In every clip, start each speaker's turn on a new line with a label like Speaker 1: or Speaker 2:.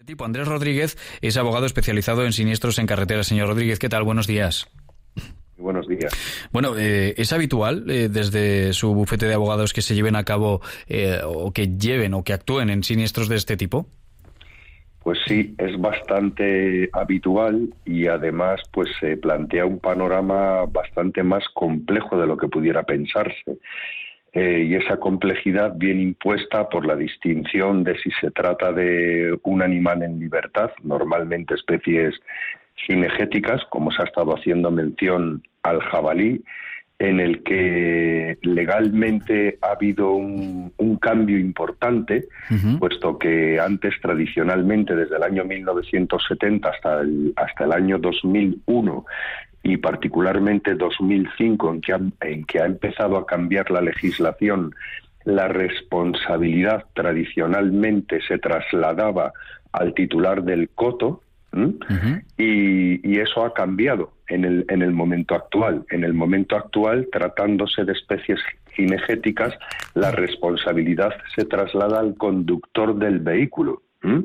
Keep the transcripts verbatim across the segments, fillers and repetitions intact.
Speaker 1: tipo. Andrés Rodríguez es abogado especializado en siniestros en carretera. Señor Rodríguez, ¿qué tal? Buenos días.
Speaker 2: Buenos días.
Speaker 1: Bueno, eh, ¿es habitual eh, desde su bufete de abogados que se lleven a cabo eh, o que lleven o que actúen en siniestros de este tipo?
Speaker 2: Pues sí, es bastante habitual y además pues se plantea un panorama bastante más complejo de lo que pudiera pensarse. Eh, y esa complejidad viene impuesta por la distinción de si se trata de un animal en libertad, normalmente especies cinegéticas, como se ha estado haciendo mención al jabalí, en el que legalmente ha habido un, un cambio importante, uh-huh. puesto que antes tradicionalmente, desde el año mil novecientos setenta hasta el, hasta el año dos mil uno, y particularmente dos mil cinco, en que, ha, en que ha empezado a cambiar la legislación, la responsabilidad tradicionalmente se trasladaba al titular del coto, ¿Mm? Uh-huh. y, y eso ha cambiado en el, en el momento actual. En el momento actual, tratándose de especies cinegéticas, la responsabilidad se traslada al conductor del vehículo. ¿Mm?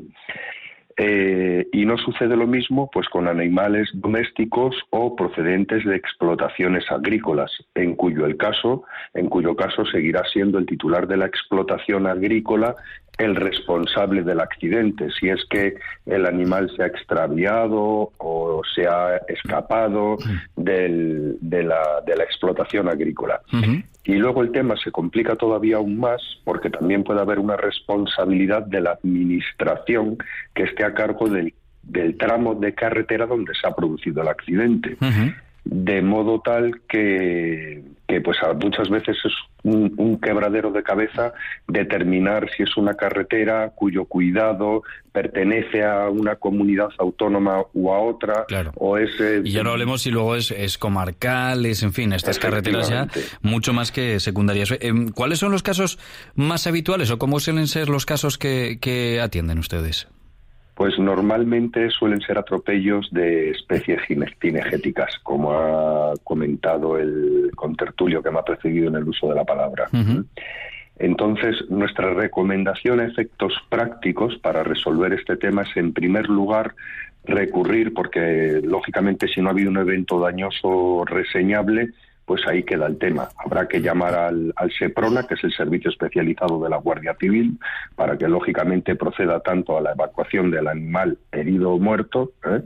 Speaker 2: Eh, y no sucede lo mismo pues con animales domésticos o procedentes de explotaciones agrícolas, en cuyo el caso, en cuyo caso seguirá siendo el titular de la explotación agrícola el responsable del accidente, si es que el animal se ha extraviado o se ha escapado del, de, la, de la explotación agrícola. Uh-huh. Y luego el tema se complica todavía aún más porque también puede haber una responsabilidad de la administración que esté a cargo del, del tramo de carretera donde se ha producido el accidente. Uh-huh. De modo tal que, que pues muchas veces es un, un quebradero de cabeza determinar si es una carretera cuyo cuidado pertenece a una comunidad autónoma u a otra.
Speaker 1: Claro.
Speaker 2: O es, eh,
Speaker 1: y ya no hablemos si luego es, es comarcal, es, en fin, estas carreteras ya mucho más que secundarias. Eh, ¿Cuáles son los casos más habituales o cómo suelen ser los casos que, que atienden ustedes?
Speaker 2: Pues normalmente suelen ser atropellos de especies cinegéticas, como ha comentado el contertulio que me ha precedido en el uso de la palabra. Uh-huh. Entonces, nuestra recomendación a efectos prácticos para resolver este tema es, en primer lugar, recurrir, porque lógicamente si no ha habido un evento dañoso reseñable, pues ahí queda el tema. Habrá que llamar al, al SEPRONA, que es el Servicio Especializado de la Guardia Civil, para que lógicamente proceda tanto a la evacuación del animal herido o muerto, ¿eh?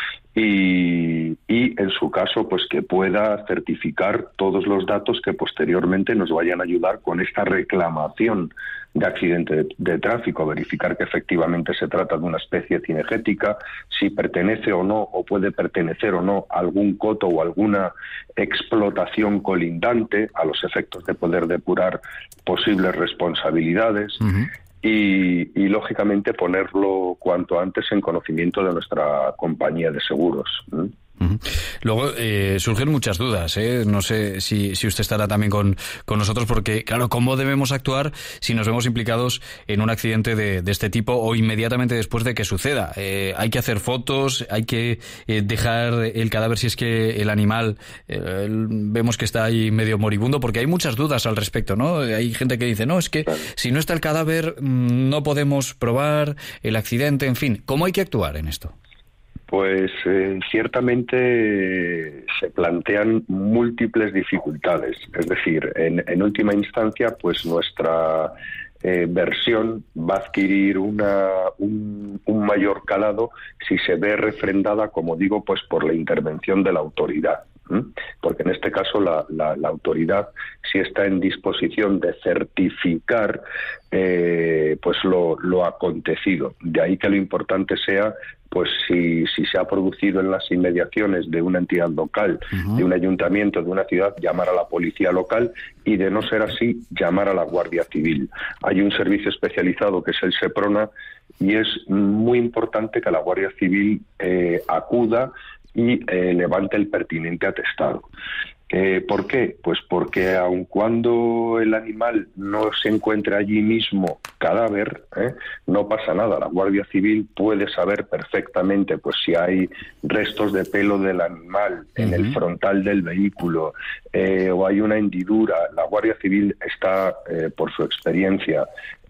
Speaker 2: y, y en su caso pues que pueda certificar todos los datos que posteriormente nos vayan a ayudar con esta reclamación de accidente de, de tráfico, verificar que efectivamente se trata de una especie cinegética, si pertenece o no, o puede pertenecer o no a algún coto o alguna explotación colindante, a los efectos de poder depurar posibles responsabilidades. Uh-huh. Y, y, lógicamente, ponerlo cuanto antes en conocimiento de nuestra compañía de seguros. ¿eh?
Speaker 1: Uh-huh. Luego eh, surgen muchas dudas, ¿eh? No sé si, si usted estará también con, con nosotros, porque, claro, ¿cómo debemos actuar si nos vemos implicados en un accidente de, de este tipo o inmediatamente después de que suceda? Eh, ¿Hay que hacer fotos? ¿Hay que eh, dejar el cadáver si es que el animal eh, vemos que está ahí medio moribundo? Porque hay muchas dudas al respecto, ¿no? Hay gente que dice, no, es que si no está el cadáver no podemos probar el accidente, en fin. ¿Cómo hay que actuar en esto?
Speaker 2: Pues eh, ciertamente se plantean múltiples dificultades. Es decir, en, en última instancia, pues nuestra eh, versión va a adquirir una, un, un mayor calado si se ve refrendada, como digo, pues por la intervención de la autoridad. ¿Mm? Porque en este caso la, la, la autoridad sí está en disposición de certificar eh, pues lo, lo acontecido. De ahí que lo importante sea pues si, si se ha producido en las inmediaciones de una entidad local, uh-huh. de un ayuntamiento, de una ciudad, llamar a la policía local y, de no ser así, llamar a la Guardia Civil. Hay un servicio especializado que es el SEPRONA y es muy importante que la Guardia Civil eh, acuda y eh, levante el pertinente atestado. Eh, ¿Por qué? Pues porque aun cuando el animal no se encuentre allí mismo cadáver, ¿eh? no pasa nada. La Guardia Civil puede saber perfectamente pues si hay restos de pelo del animal en uh-huh. el frontal del vehículo eh, o hay una hendidura. La Guardia Civil está, eh, por su experiencia,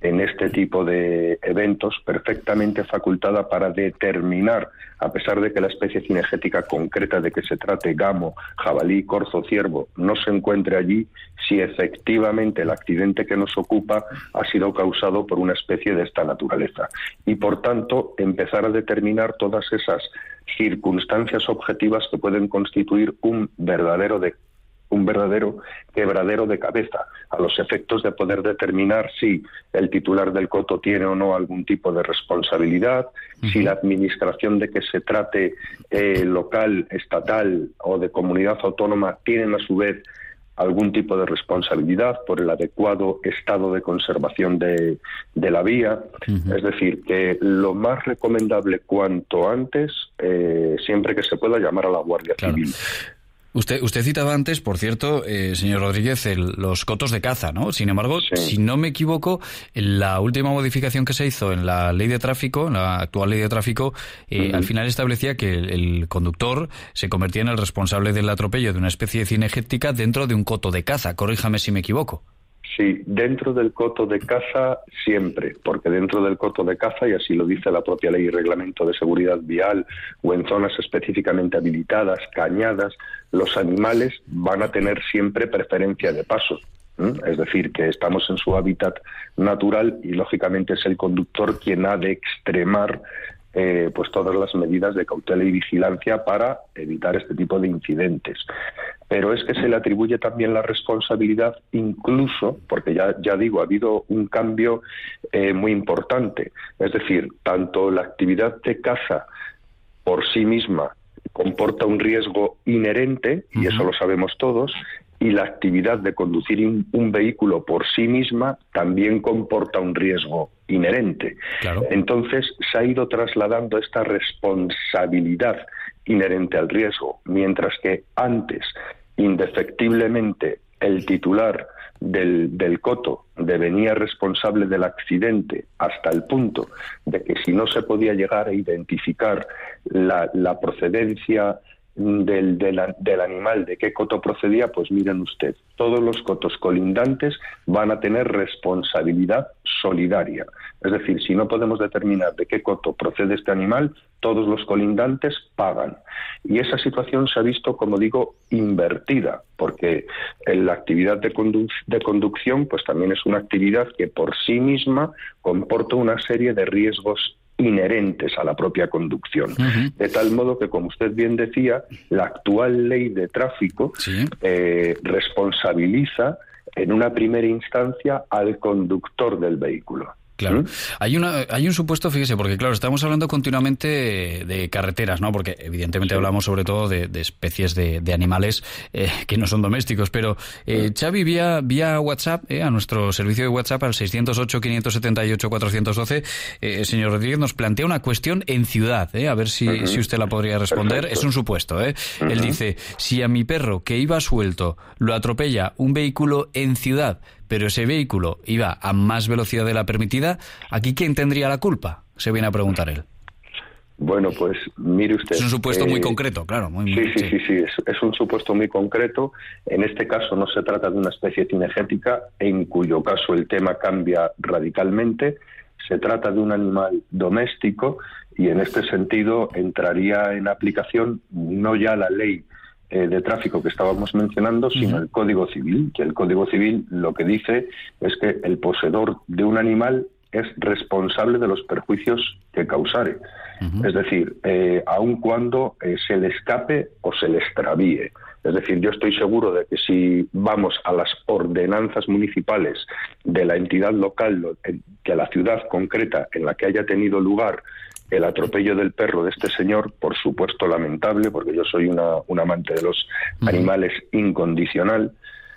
Speaker 2: en este tipo de eventos perfectamente facultada para determinar, a pesar de que la especie cinegética concreta de que se trate, gamo, jabalí, corzo, ciervo, no se encuentre allí, si efectivamente el accidente que nos ocupa ha sido causado por una especie de esta naturaleza. Y por tanto, empezar a determinar todas esas circunstancias objetivas que pueden constituir un verdadero de un verdadero quebradero de cabeza, a los efectos de poder determinar si el titular del coto tiene o no algún tipo de responsabilidad, uh-huh. si la administración de que se trate eh, local, estatal o de comunidad autónoma tienen a su vez algún tipo de responsabilidad por el adecuado estado de conservación de, de la vía. Uh-huh. Es decir, que lo más recomendable cuanto antes, eh, siempre que se pueda, llamar a la Guardia claro. Civil.
Speaker 1: Usted, usted citaba antes, por cierto, eh, señor Rodríguez, el, los cotos de caza, ¿no? Sin embargo, sí. si no me equivoco, la última modificación que se hizo en la ley de tráfico, en la actual ley de tráfico, eh, uh-huh. al final establecía que el, el conductor se convertía en el responsable del atropello de una especie cinegética dentro de un coto de caza. Corríjame si me equivoco.
Speaker 2: Sí, dentro del coto de caza siempre, porque dentro del coto de caza, y así lo dice la propia ley y reglamento de seguridad vial, o en zonas específicamente habilitadas, cañadas, los animales van a tener siempre preferencia de paso. ¿eh? Es decir, que estamos en su hábitat natural y lógicamente es el conductor quien ha de extremar Eh, pues todas las medidas de cautela y vigilancia para evitar este tipo de incidentes. Pero es que se le atribuye también la responsabilidad, incluso, porque ya, ya digo, ha habido un cambio eh, muy importante. Es decir, tanto la actividad de caza por sí misma comporta un riesgo inherente, y eso lo sabemos todos, y la actividad de conducir un vehículo por sí misma también comporta un riesgo inherente. Claro. Entonces se ha ido trasladando esta responsabilidad inherente al riesgo, mientras que antes, indefectiblemente, el titular del, del coto devenía responsable del accidente hasta el punto de que si no se podía llegar a identificar la, la procedencia Del, del, del animal, de qué coto procedía, pues miren usted, todos los cotos colindantes van a tener responsabilidad solidaria. Es decir, si no podemos determinar de qué coto procede este animal, todos los colindantes pagan. Y esa situación se ha visto, como digo, invertida, porque la actividad de, condu- de conducción pues también es una actividad que por sí misma comporta una serie de riesgos inherentes a la propia conducción. Uh-huh. De tal modo que, como usted bien decía, la actual ley de tráfico ¿Sí? eh, responsabiliza en una primera instancia al conductor del vehículo.
Speaker 1: Claro. ¿Mm? Hay una, hay un supuesto, fíjese, porque claro, estamos hablando continuamente de carreteras, ¿no? Porque evidentemente sí. hablamos sobre todo de, de especies de, de animales eh, que no son domésticos, pero eh, sí. Xavi, vía, vía WhatsApp, eh, a nuestro servicio de WhatsApp al seiscientos ocho, quinientos setenta y ocho, cuatrocientos doce, eh, señor Rodríguez nos plantea una cuestión en ciudad, eh, a ver si, uh-huh. si usted la podría responder. Perfecto. Es un supuesto, eh. Uh-huh. Él dice, si a mi perro que iba suelto lo atropella un vehículo en ciudad, pero ese vehículo iba a más velocidad de la permitida, ¿aquí quién tendría la culpa? Se viene a preguntar él.
Speaker 2: Bueno, pues mire usted.
Speaker 1: Es un supuesto
Speaker 2: eh,
Speaker 1: muy concreto, claro. Muy,
Speaker 2: sí,
Speaker 1: muy,
Speaker 2: sí, sí, sí, sí. Es, es un supuesto muy concreto. En este caso no se trata de una especie cinegética, en cuyo caso el tema cambia radicalmente. Se trata de un animal doméstico y en este sentido entraría en aplicación no ya la ley de tráfico que estábamos mencionando, sino uh-huh. el Código Civil, que el Código Civil lo que dice es que el poseedor de un animal es responsable de los perjuicios que causare. Uh-huh. Es decir, eh, aun cuando eh, se le escape o se le extravíe. Es decir, yo estoy seguro de que si vamos a las ordenanzas municipales de la entidad local, de la ciudad concreta en la que haya tenido lugar el atropello del perro de este señor, por supuesto lamentable, porque yo soy una, un amante de los uh-huh. animales incondicional,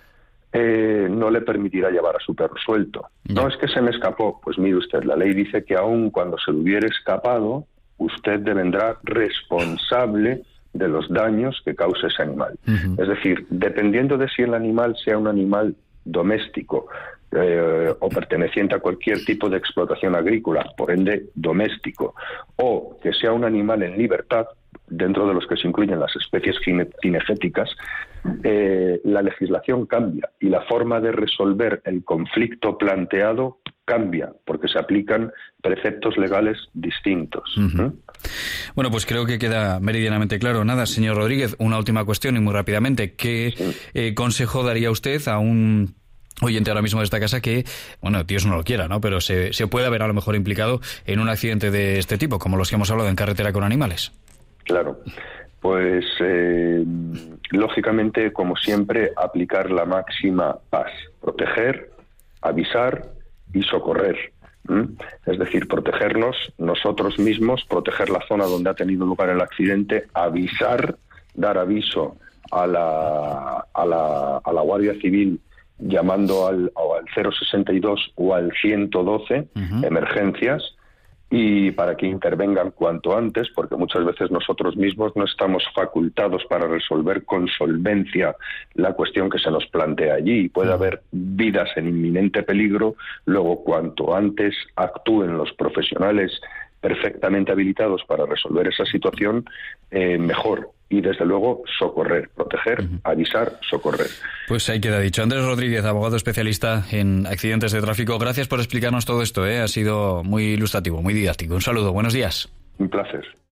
Speaker 2: eh, no le permitirá llevar a su perro suelto. No. no es que se me escapó, pues mire usted, la ley dice que aun cuando se le hubiera escapado, usted devendrá responsable de los daños que cause ese animal. Uh-huh. Es decir, dependiendo de si el animal sea un animal doméstico, Eh, o perteneciente a cualquier tipo de explotación agrícola, por ende doméstico, o que sea un animal en libertad, dentro de los que se incluyen las especies cinegéticas, eh, la legislación cambia y la forma de resolver el conflicto planteado cambia, porque se aplican preceptos legales distintos.
Speaker 1: Uh-huh.
Speaker 2: ¿eh?
Speaker 1: Bueno, pues creo que queda meridianamente claro. Nada, señor Rodríguez, una última cuestión y muy rápidamente. ¿Qué sí. eh, consejo daría usted a un oyente ahora mismo de esta casa que, bueno, Dios no lo quiera, ¿no? Pero se, se puede haber a lo mejor implicado en un accidente de este tipo, como los que hemos hablado en carretera con animales?
Speaker 2: Claro. Pues, eh, lógicamente, como siempre, aplicar la máxima paz. Proteger, avisar y socorrer. ¿Mm? Es decir, protegernos nosotros mismos, proteger la zona donde ha tenido lugar el accidente, avisar, dar aviso a la, a la, a la Guardia Civil llamando al, al cero sesenta y dos o al ciento doce, uh-huh. emergencias, y para que intervengan cuanto antes, porque muchas veces nosotros mismos no estamos facultados para resolver con solvencia la cuestión que se nos plantea allí. Puede haber vidas en inminente peligro, luego cuanto antes actúen los profesionales perfectamente habilitados para resolver esa situación, eh, mejor. Y desde luego socorrer, proteger, uh-huh. avisar, socorrer.
Speaker 1: Pues ahí queda dicho. Andrés Rodríguez, abogado especialista en accidentes de tráfico, gracias por explicarnos todo esto, ¿eh? Ha sido muy ilustrativo, muy didáctico. Un saludo, buenos días.
Speaker 2: Un placer.